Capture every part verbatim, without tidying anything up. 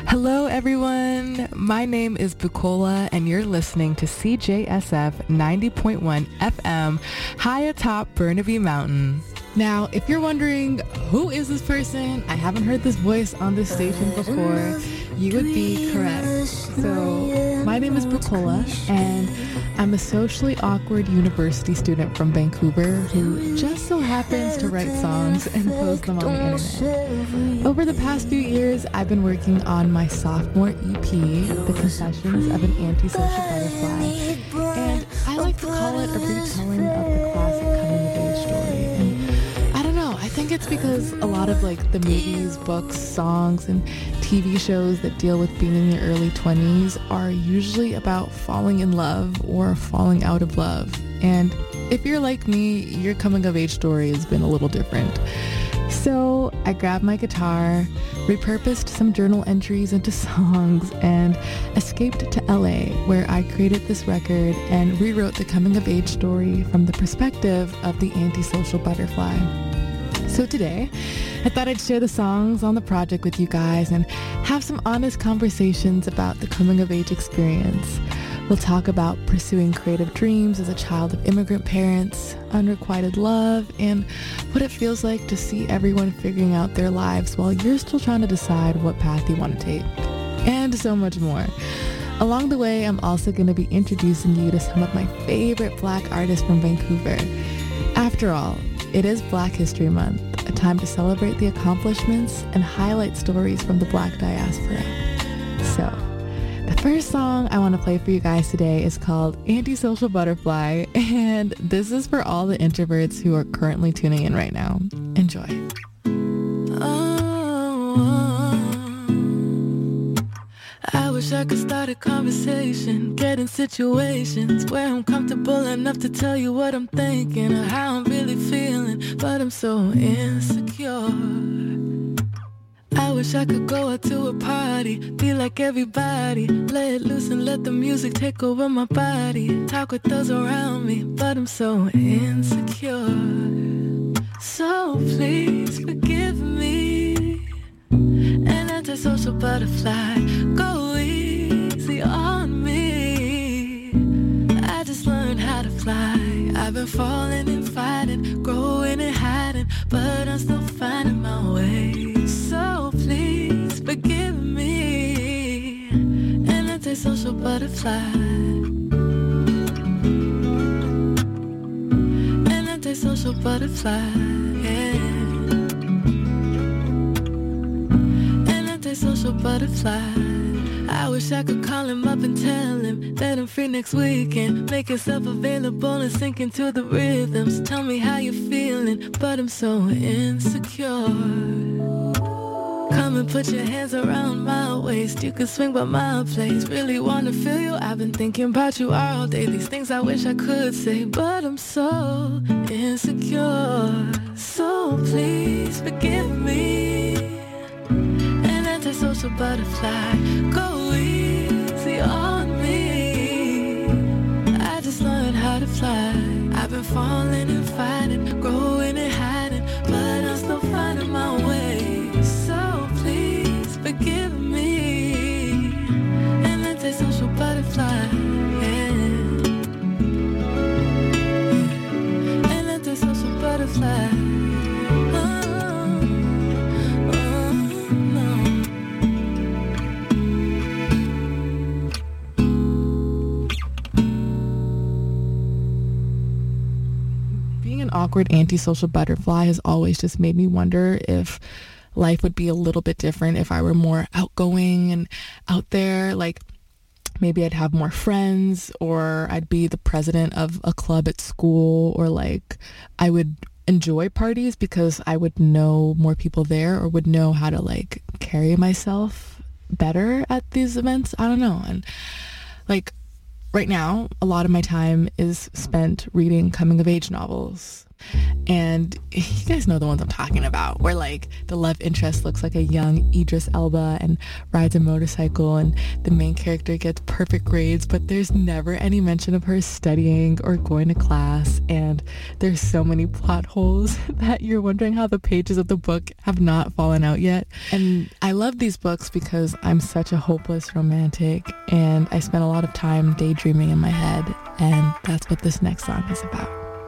Hello everyone, my name is Bukola and you're listening to C J S F ninety point one F M high atop Burnaby Mountain. Now, if you're wondering, who is this person? I haven't heard this voice on this station before. You would be correct. So, my name is Bukola, and I'm a socially awkward university student from Vancouver who just so happens to write songs and post them on the internet. Over the past few years, I've been working on my sophomore E P, The Confessions of an Antisocial Butterfly, and I like to call it a retelling of the classic coming-of-age story. And I don't know, I think it's because a lot of like the movies, books, songs, and T V shows that deal with being in your early twenties are usually about falling in love or falling out of love. And if you're like me, your coming-of-age story has been a little different. So I grabbed my guitar, repurposed some journal entries into songs, and escaped to L A, where I created this record and rewrote the coming-of-age story from the perspective of the antisocial butterfly. So today, I thought I'd share the songs on the project with you guys and have some honest conversations about the coming-of-age experience. We'll talk about pursuing creative dreams as a child of immigrant parents, unrequited love, and what it feels like to see everyone figuring out their lives while you're still trying to decide what path you want to take. And so much more. Along the way, I'm also going to be introducing you to some of my favorite Black artists from Vancouver. After all, it is Black History Month, a time to celebrate the accomplishments and highlight stories from the Black diaspora. So, the first song I want to play for you guys today is called Antisocial Butterfly, and this is for all the introverts who are currently tuning in right now. Enjoy. Oh, I wish I could start a conversation, get in situations where I'm comfortable enough to tell you what I'm thinking or how I'm really feeling, but I'm so insecure. I wish I could go out to a party, be like everybody, let it loose and let the music take over my body, talk with those around me, but I'm so insecure. So please forgive me, an antisocial butterfly, go easy on me. I just learned how to fly, I've been falling and fighting, growing and hiding, but I'm still finding my way. So please forgive me, an antisocial butterfly, an antisocial butterfly, yeah. An antisocial butterfly. I wish I could call him up and tell him that I'm free next weekend. Make yourself available and sink into the rhythms. Tell me how you're feeling, but I'm so insecure. Come and put your hands around my waist. You can swing by my place. Really wanna feel you. I've been thinking about you all day. These things I wish I could say, but I'm so insecure. So please forgive me, an antisocial butterfly, go easy on me. I just learned how to fly, I've been falling and fighting, growing and hiding, but I'm still finding my way. So please forgive me, an antisocial butterfly, yeah. An antisocial butterfly. Awkward antisocial butterfly has always just made me wonder if life would be a little bit different if I were more outgoing and out there. Like maybe I'd have more friends, or I'd be the president of a club at school, or like I would enjoy parties because I would know more people there or would know how to like carry myself better at these events. I don't know. And like right now, a lot of my time is spent reading coming of age novels. And you guys know the ones I'm talking about, where like the love interest looks like a young Idris Elba and rides a motorcycle, and the main character gets perfect grades, but there's never any mention of her studying or going to class. And there's so many plot holes that you're wondering how the pages of the book have not fallen out yet. And I love these books because I'm such a hopeless romantic, and I spend a lot of time daydreaming in my head, and that's what this next song is about.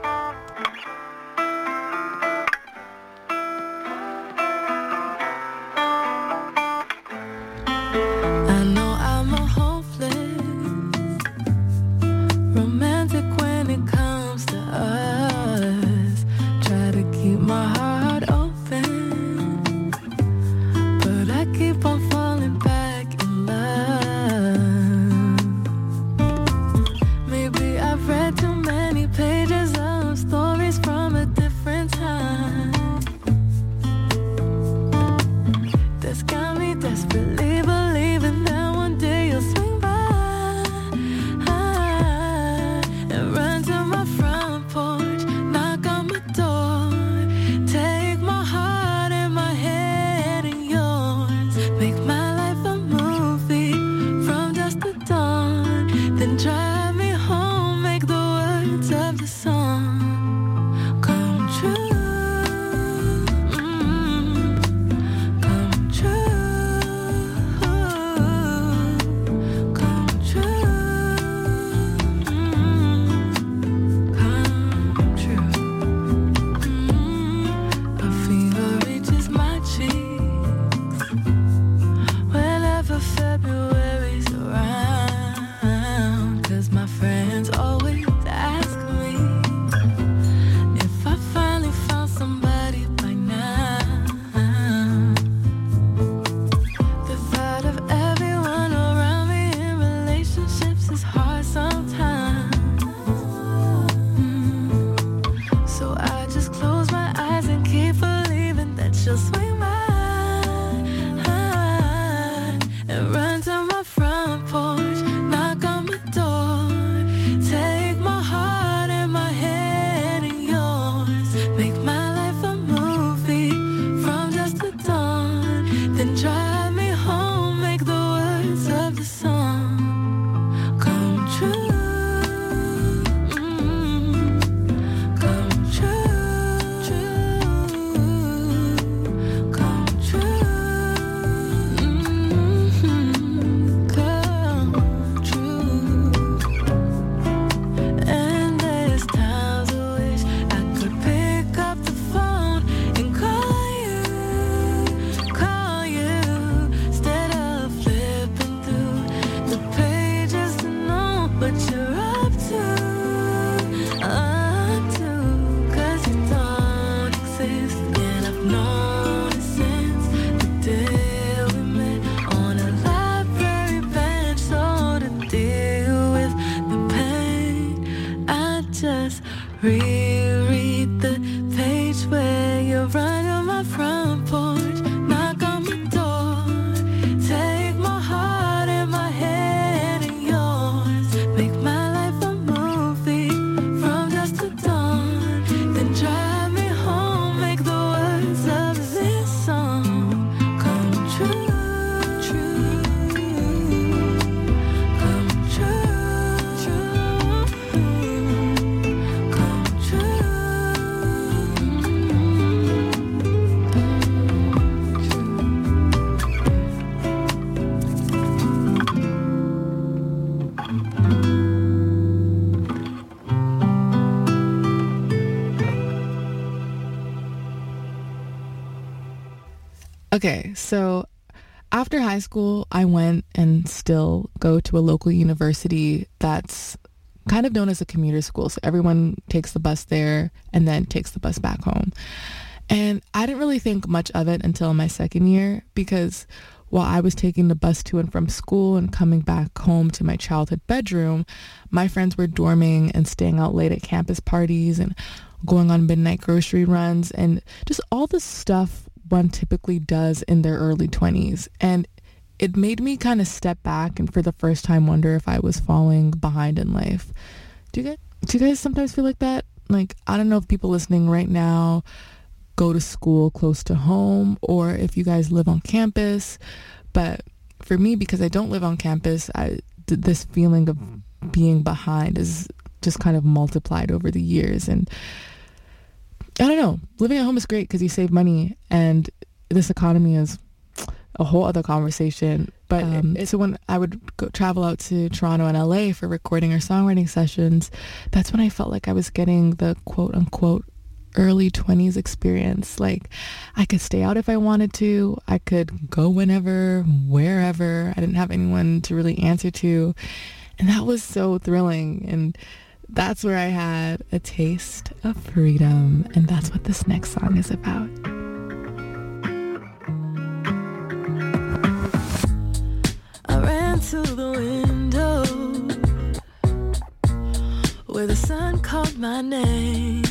Reread the page where you're right on my front porch. Knock on my door. Take my heart and my head and yours. Make my life a movie from dusk to dawn. Then drive me home. Make the words of this song come true. True. Come true. True. Come true. Okay, so after high school, I went and still go to a local university that's kind of known as a commuter school. So everyone takes the bus there and then takes the bus back home. And I didn't really think much of it until my second year, because while I was taking the bus to and from school and coming back home to my childhood bedroom, my friends were dorming and staying out late at campus parties and going on midnight grocery runs and just all the stuff one typically does in their early twenties. And it made me kind of step back and for the first time wonder if I was falling behind in life. Do you guys, do you guys sometimes feel like that? like, I don't know if people listening right now go to school close to home or if you guys live on campus. But for me, because I don't live on campus, I, this feeling of being behind is just kind of multiplied over the years. And I don't know, living at home is great because you save money, and this economy is a whole other conversation. But um, so when I would go travel out to Toronto and L A for recording or songwriting sessions, that's when I felt like I was getting the quote unquote early twenties experience. Like, I could stay out if I wanted to. I could go whenever, wherever. I didn't have anyone to really answer to. And that was so thrilling. And that's where I had a taste of freedom. And that's what this next song is about. I ran to the window where the sun called my name.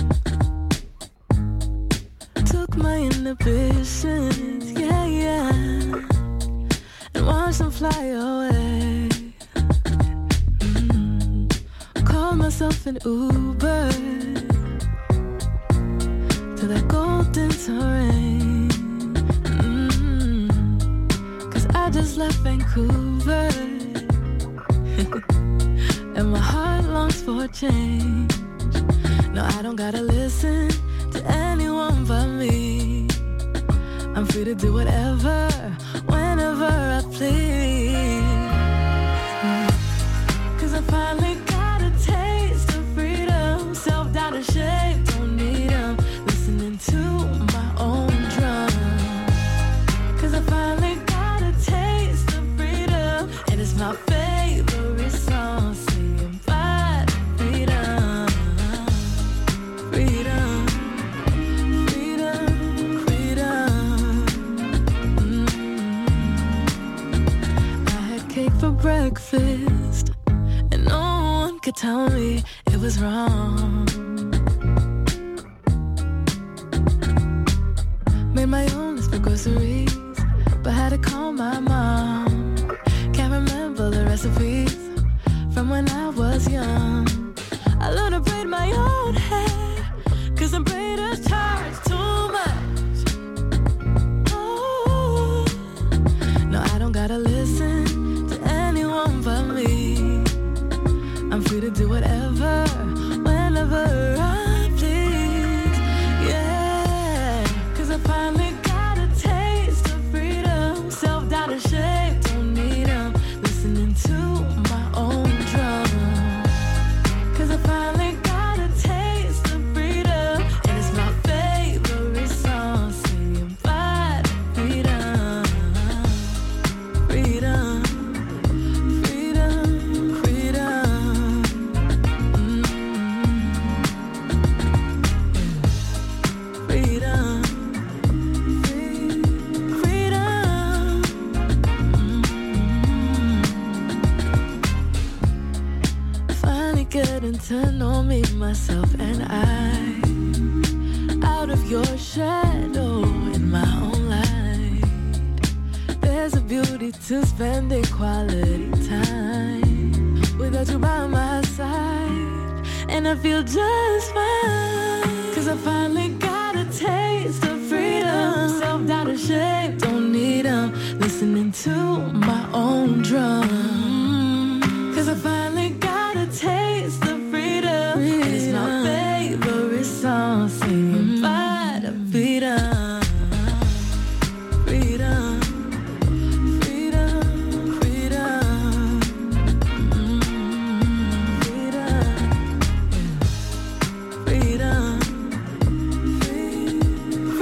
Took my inhibitions, yeah, yeah, and watched them fly away. Mm. Called myself an Uber to that golden terrain. Mm. Cause I just left Vancouver and my heart longs for change. No, I don't gotta listen to anyone but me. I'm free to do whatever, whenever I please. Cause I finally got a taste of freedom. Self-doubt and shame, don't need them. Listening to my own drum. Cause I finally got a taste of freedom, and it's my favorite song. Singing by freedom, freedom. For breakfast, and no one could tell me it was wrong. Made my own list for groceries, but had to call my mom. Can't remember the recipes from when I was young. I learned to braid my own hair, cause the braiders charge too much. Oh, no, I don't gotta listen but me. I'm free to do whatever, whenever I please. Yeah, cause I finally got a taste of freedom. Self-doubt and shame, don't need them. Listening to my own drum. Cause I finally got a taste of freedom, and it's my favorite song. Singing by freedom, freedom. Getting to know me, myself, and I. Out of your shadow in my own light. There's a beauty to spending quality time without you by my side, and I feel just fine. Cause I finally got a taste of freedom. Self-doubt and shame, don't need them. Listening to my own drum. Cause I finally got a taste of freedom, freedom. And it's my favorite song. Singing by the freedom, freedom, freedom, freedom, mm-hmm. freedom, freedom, freedom,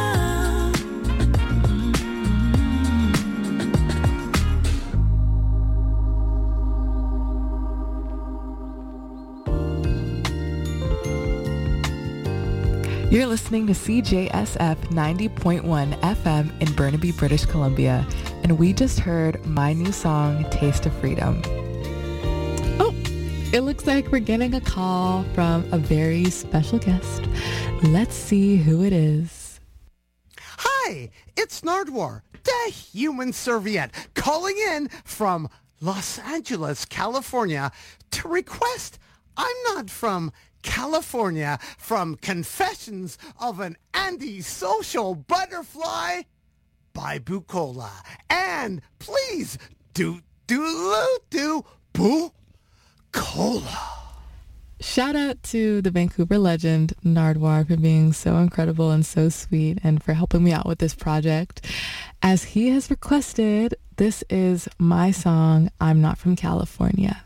You're listening to C J S F ninety point one F M in Burnaby, British Columbia, and we just heard my new song, Taste of Freedom. Oh, it looks like we're getting a call from a very special guest. Let's see who it is. Hi, it's Nardwar, the human serviette, calling in from Los Angeles, California, to request I'm Not From California, from Confessions of an Antisocial Butterfly by Bukola. And please do, do, do, Bukola. Shout out to the Vancouver legend Nardwuar for being so incredible and so sweet and for helping me out with this project. As he has requested, this is my song, I'm Not From California.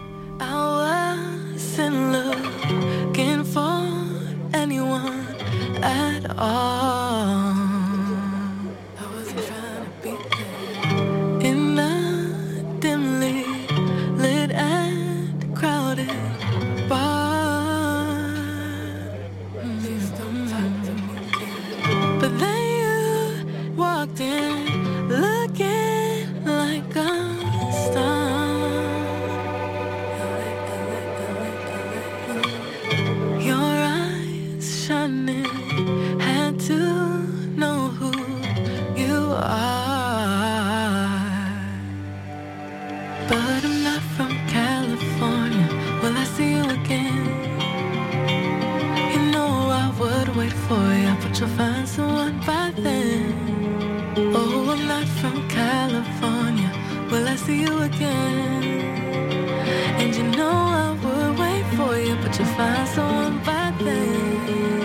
I wasn't looking for anyone at all. I wasn't trying to be there. In a dimly lit and crowded bar. Mm-hmm. But then you walked in looking like a star. Your eyes shining, had to know who you are. But I'm not from California. Will I see you again? You know I would wait for you, but you'll find someone by then. Oh, I'm not from California. Will I see you again? And you know I would wait for you, but you'll find someone by then.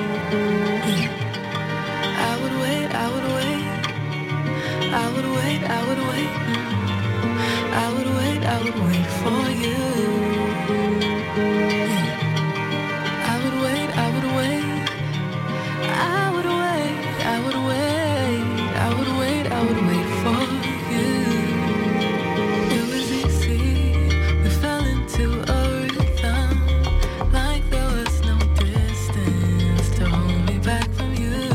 I would wait, I would wait. I would wait, I would wait. I would wait, I would wait for you. I would wait, I would wait. I would wait, I would wait. I would wait, I would wait for you. It was easy, we fell into a rhythm, like there was no distance to hold me back from you.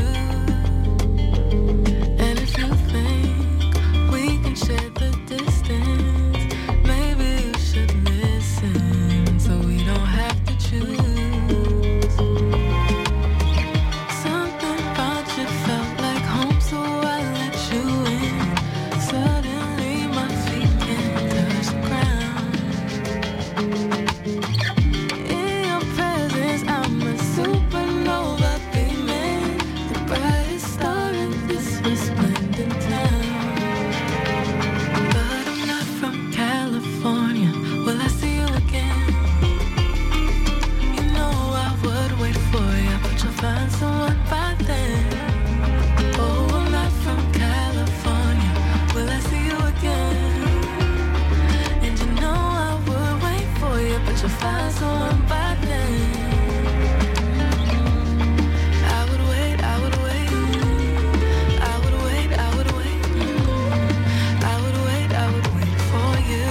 And if you think we can share the distance, maybe you should listen, so we don't have to choose. Something about you felt like home, so I let you in. Suddenly my feet can't touch the ground. In your presence I'm a supernova beaming, the brightest star in this resplendent town. But I'm not from California. Will I see you again? You know I would wait for you, but you'll find someone by then. Oh, I'm not from California. Will I see you again? And you know I would wait for you, but you'll find someone by then. I would wait, I would wait. I would wait, I would wait. I would wait, I would wait for you.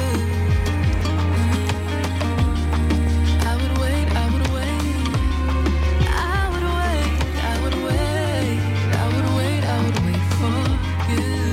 I would wait, I would wait. I would wait, I would wait. I would wait, I would wait for you.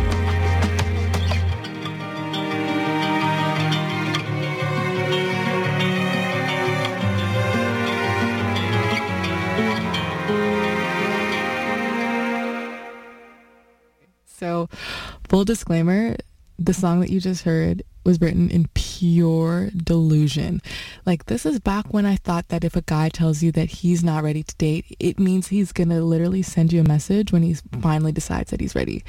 So, full disclaimer, the song that you just heard was written in pure delusion. Like, this is back when I thought that if a guy tells you that he's not ready to date, it means he's gonna literally send you a message when he finally decides that he's ready.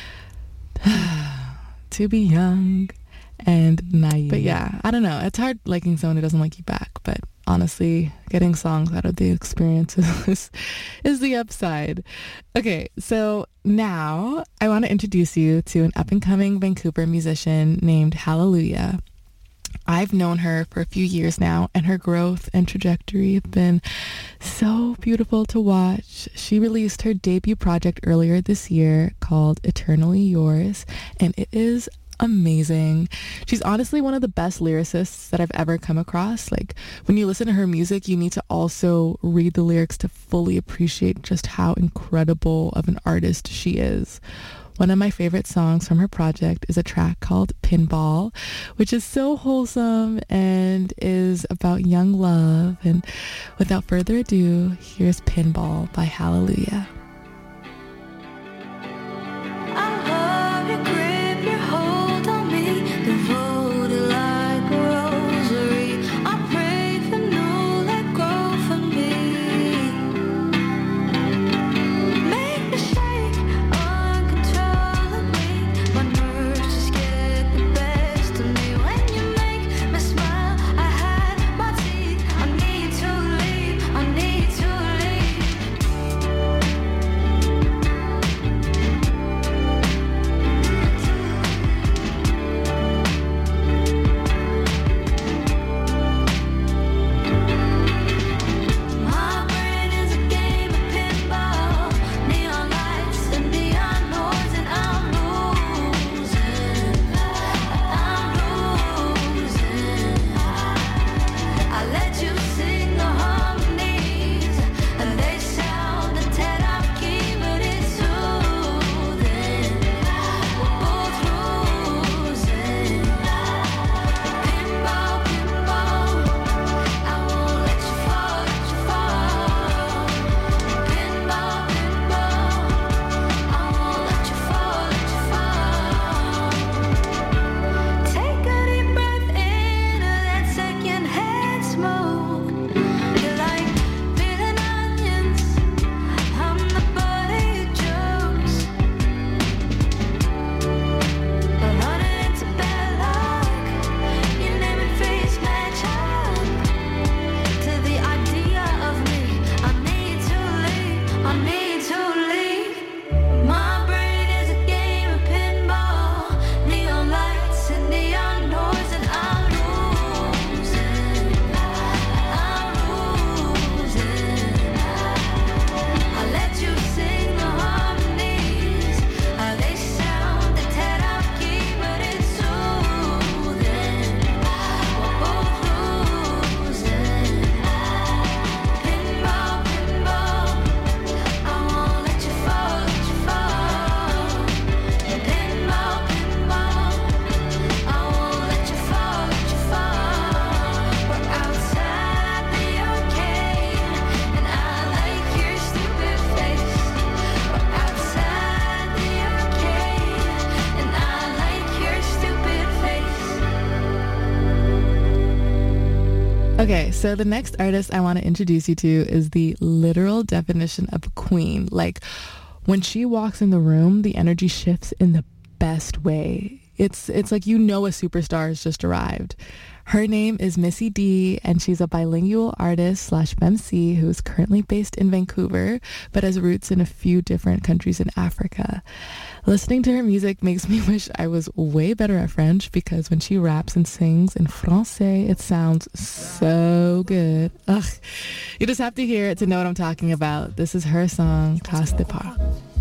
To be young and naive. But yeah, I don't know. It's hard liking someone who doesn't like you back, but honestly, getting songs out of the experiences is the upside. Okay, so now I want to introduce you to an up-and-coming Vancouver musician named Hallelujah. I've known her for a few years now, and her growth and trajectory have been so beautiful to watch. She released her debut project earlier this year called Eternally Yours, and it is amazing. She's honestly one of the best lyricists that I've ever come across. Like, when you listen to her music, you need to also read the lyrics to fully appreciate just how incredible of an artist she is. One of my favorite songs from her project is a track called Pinball, which is so wholesome and is about young love. And without further ado, here's Pinball by Hallelujah. Devoted like a rosary, I pray for new like growth. Okay, so the next artist I want to introduce you to is the literal definition of a queen. Like, when she walks in the room, the energy shifts in the best way. It's it's like you know a superstar has just arrived. Her name is Missy D, and she's a bilingual artist slash femc who is currently based in Vancouver, but has roots in a few different countries in Africa. Listening to her music makes me wish I was way better at French, because when she raps and sings in Francais, it sounds so good. Ugh. You just have to hear it to know what I'm talking about. This is her song, Casse de Pas.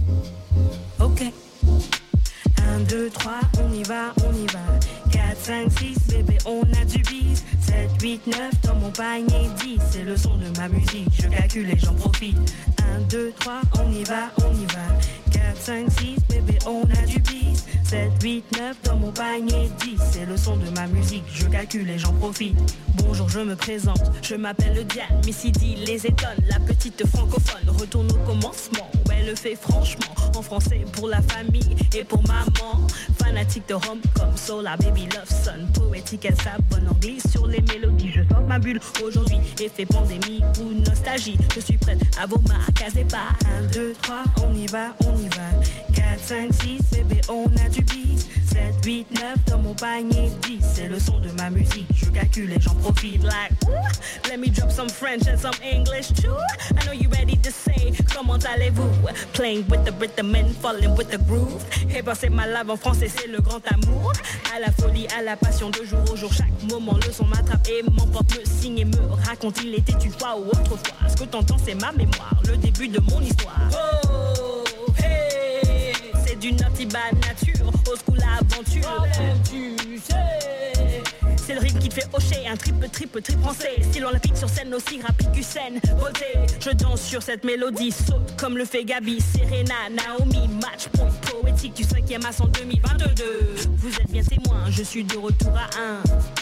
Ok. un, deux, trois, on y va, on y va. quatre, cinq, six, bébé, on a du bis. sept, huit, neuf, dans mon panier, dix. C'est le son de ma musique, je calcule et j'en profite. un, deux, trois, on y va, on y va. quatre, cinq, six, bébé, on a du bis. sept, huit, neuf, dans mon panier, dix. C'est le son de ma musique, je calcule et j'en profite. Bonjour, je me présente, je m'appelle Diane. Missy D les étonne, la petite francophone. Retourne au commencement, où elle le fait franchement. En français pour la famille et pour maman. Fanatique de rom-com, soul, la baby love son. Poétique, elle s'abonne en glisse sur les mélodies. Je sors ma bulle aujourd'hui, effet pandémie ou nostalgie. Je suis prête à vos marques, à pas. un, deux, trois, on y va, on y va. quatre, cinq, six, bébé, on a du beat. sept, huit, neuf, dans mon panier, dix. C'est le son de ma musique, je calcule et j'en profite. Like, ooh, let me drop some French and some English too. I know you ready to say, comment allez-vous? Playing with the rhythm and falling with the groove. Et ben c'est ma lave en français, c'est le grand amour. À la folie, à la passion, de jour au jour, chaque moment le son m'attrape et m'emporte, me signe et me raconte. Il était une fois ou autrefois. Ce que t'entends, c'est ma mémoire, le début de mon histoire. Oh, hey, c'est du naughty bad nature, au school aventure. Tu sais, c'est le rythme qui te fait hocher, un triple, triple, triple français. Style olympique sur scène, aussi rapide qu'Usain Bolt. Je danse sur cette mélodie, saute comme le fait Gabi, Serena, Naomi, match point poétique du cinquième as en deux mille vingt-deux. Vous êtes bien témoins, je suis de retour à un.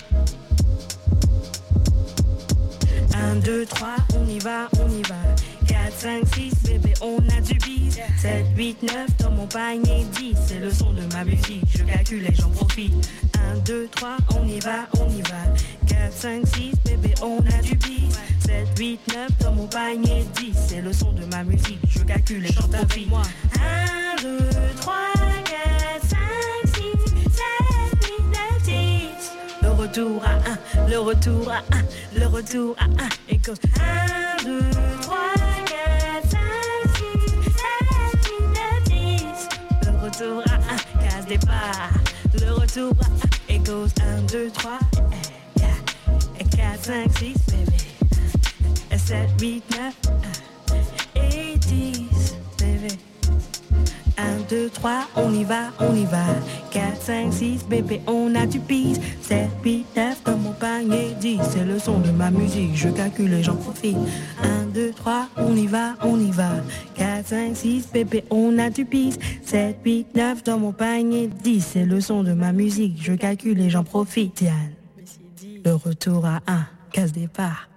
un, deux, trois, on y va, on y va. quatre, cinq, six, bébé, on a du bis. sept, huit, neuf, dans mon panier, dix. C'est le son de ma musique, je calcule et j'en profite. un, deux, trois, on y va, on y va. quatre, cinq, six, bébé, on a du bis. sept, huit, neuf, dans mon panier, dix. C'est le son de ma musique, je calcule et j'en profite. un, deux, trois, quatre, cinq, six, sept, huit, neuf, dix. Le retour à un, le retour à un, le retour à un. Et cause un, deux, trois, quatre, cinq, six, sept, huit, neuf, dix. Le retour à un, casse des pas. Le retour à un, et goes un, deux, trois, et quatre, cinq, six, bébé. Et sept, huit, neuf, et dix, bébé. un, deux, trois, on y va, on y va. quatre, cinq, six, bébé, on a du bis. sept, huit, neuf, dans mon panier, dix. C'est le son de ma musique, je calcule et j'en profite. un, deux, trois, on y va, on y va. quatre, cinq, six, bébé, on a du bis. sept, huit, neuf, dans mon panier, dix. C'est le son de ma musique, je calcule et j'en profite. Diane, le retour à un, casse départ.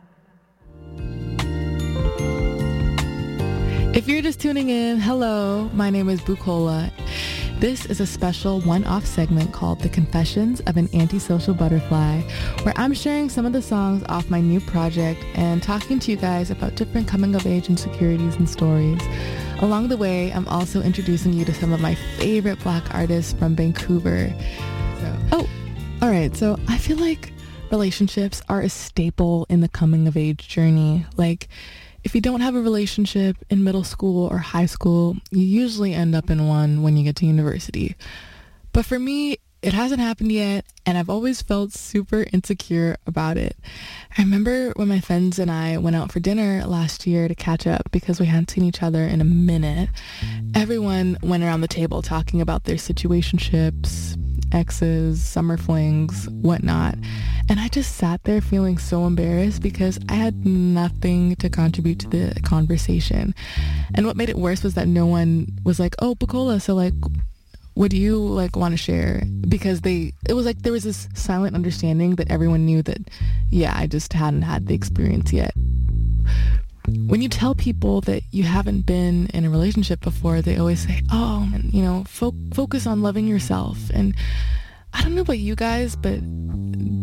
If you're just tuning in, hello, my name is Bukola. This is a special one-off segment called The Confessions of an Antisocial Butterfly, where I'm sharing some of the songs off my new project and talking to you guys about different coming-of-age insecurities and stories. Along the way, I'm also introducing you to some of my favorite Black artists from Vancouver. So, oh, all right, so I feel like relationships are a staple in the coming-of-age journey. Like, if you don't have a relationship in middle school or high school, you usually end up in one when you get to university. But for me, it hasn't happened yet, and I've always felt super insecure about it. I remember when my friends and I went out for dinner last year to catch up because we hadn't seen each other in a minute. Everyone went around the table talking about their situationships, exes, summer flings, whatnot. And I just sat there feeling so embarrassed because I had nothing to contribute to the conversation. And what made it worse was that no one was like, oh, Bukola, so like, what do you like want to share? Because they, it was like there was this silent understanding that everyone knew that, yeah, I just hadn't had the experience yet. When you tell people that you haven't been in a relationship before, they always say, oh, you know, fo- focus on loving yourself. And I don't know about you guys, but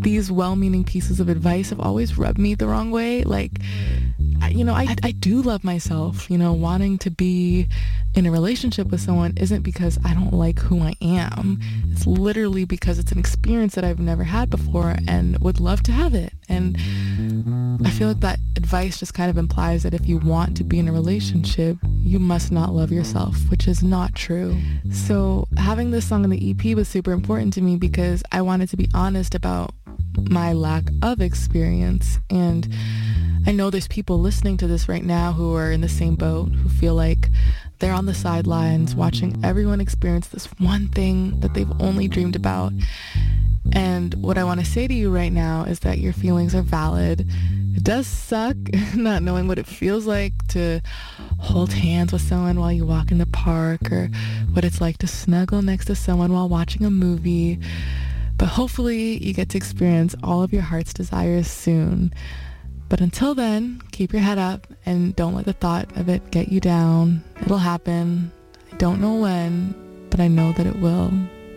these well-meaning pieces of advice have always rubbed me the wrong way. Like, I, you know, I, I do love myself. You know, wanting to be in a relationship with someone isn't because I don't like who I am. It's literally because it's an experience that I've never had before and would love to have it. And I feel like that advice just kind of implies that if you want to be in a relationship, you must not love yourself, which is not true. So having this song in the E P was super important to me because I wanted to be honest about my lack of experience. And I know there's people listening to this right now who are in the same boat, who feel like they're on the sidelines watching everyone experience this one thing that they've only dreamed about. And what I want to say to you right now is that your feelings are valid. It does suck not knowing what it feels like to hold hands with someone while you walk in the park, or what it's like to snuggle next to someone while watching a movie. But hopefully you get to experience all of your heart's desires soon. But until then, keep your head up and don't let the thought of it get you down. It'll happen. I don't know when, but I know that it will.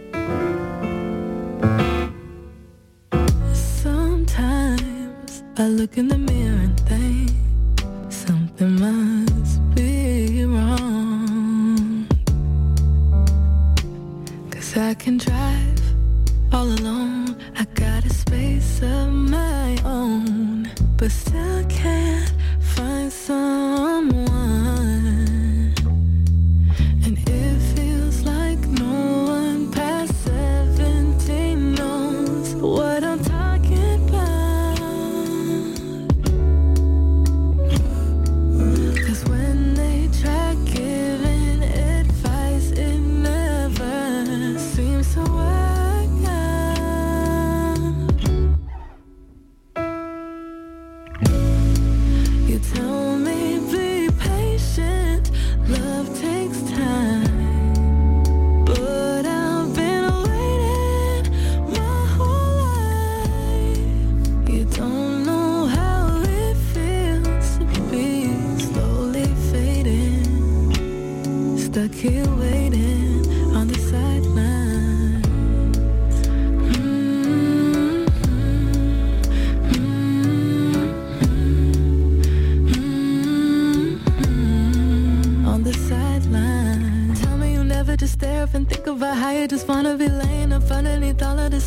Sometimes I look in the mirror and think something must be wrong. 'Cause I can drive all alone, I got a space of my own, but still can't find someone. And it feels like no one past seventeen knows what I'm talking about. 'Cause when they try giving advice, it never seems to work. Tell me, be patient, love takes time, but I've been waiting my whole life. You don't know how it feels to be slowly fading, stuck here waiting on the sideline. Just stare up and think about how you just wanna be laying up underneath all of this